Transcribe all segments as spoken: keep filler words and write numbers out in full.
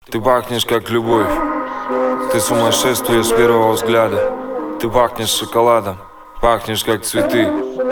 Ты пахнешь как любовь, ты сумасшествие с первого взгляда. Ты пахнешь шоколадом, пахнешь как цветы,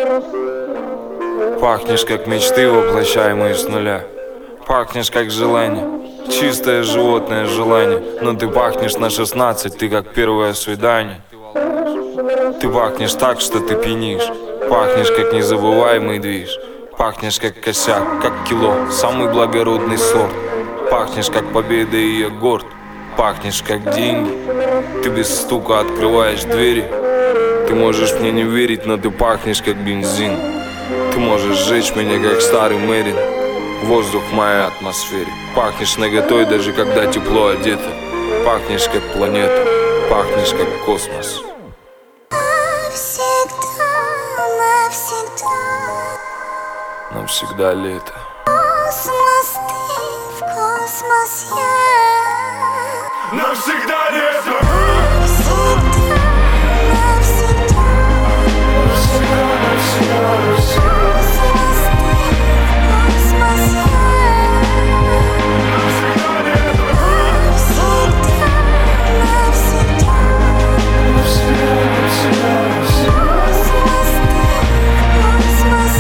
пахнешь как мечты, воплощаемые с нуля. Пахнешь как желание, чистое животное желание. Но ты пахнешь на шестнадцать, ты как первое свидание. Ты пахнешь так, что ты пьянишь, пахнешь как незабываемый движ. Пахнешь как косяк, как кило, самый благородный сорт. Пахнешь как победа и я горд. Пахнешь как деньги, ты без стука открываешь двери. Ты можешь мне не верить, но ты пахнешь как бензин. Ты можешь сжечь меня как старый Мэрин. Воздух в моей атмосфере. Пахнешь наготой, даже когда тепло одето. Пахнешь как планета, пахнешь как космос. Навсегда, навсегда. Навсегда лето. Космос, ты в космос я. Навсегда лето. Навсегда, навсегда. Навсегда, навсегда, навсегда. Космос, ты в космос я. Навсегда лето. Навсегда, навсегда. Навсегда, навсегда, навсегда. Космос, ты в космос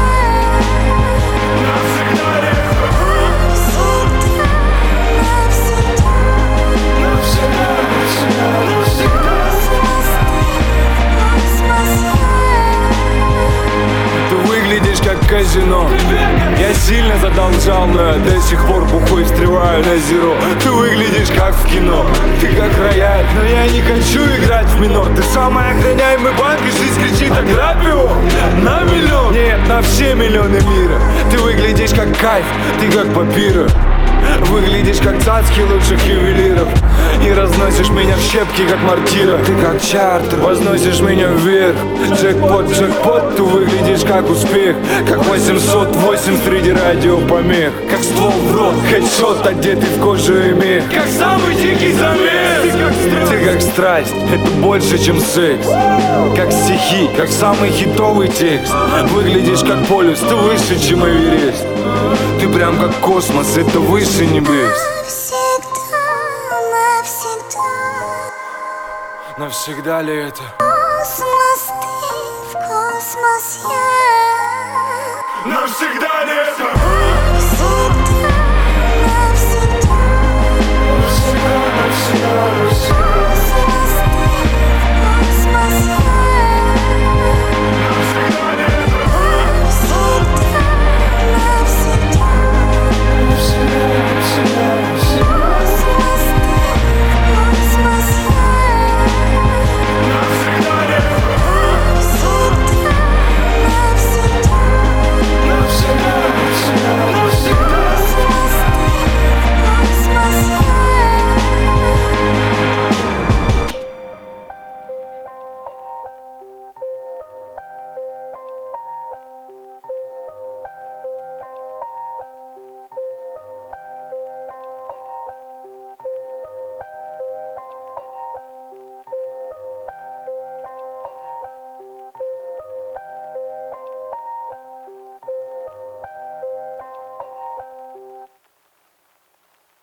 я. Навсегда лето. Навсегда, навсегда. Навсегда, навсегда, навсегда. Ты выглядишь как казино. Я сильно задолжал, но я до сих пор бухой встреваю на зеро. Ты выглядишь как в кино, ты как рояль, но я не хочу играть в минор. Ты самый охраняемый банк, и жизнь кричит: ограбь его на миллион. Нет, на все миллионы мира. Ты выглядишь как кайф, ты как папира. Выглядишь как цацки лучших ювелиров. И разносишь меня в щепки, как мортира. Ты как чартер, возносишь меня вверх. Джекпот, джекпот, ты выглядишь как успех. Как восемьсот восемь среди радиопомех. Как ствол в рот, хедшот, одетый в кожу и мех. Как самый дикий замес. Ты как страсть, ты как страсть, это больше, чем секс. Как стихи, как самый хитовый текст. Выглядишь как полюс, ты выше, чем Эверест. Ты прям как космос, это выше небес. Навсегда, навсегда. Навсегда ли это? Космос, ты в космос я. Навсегда лето.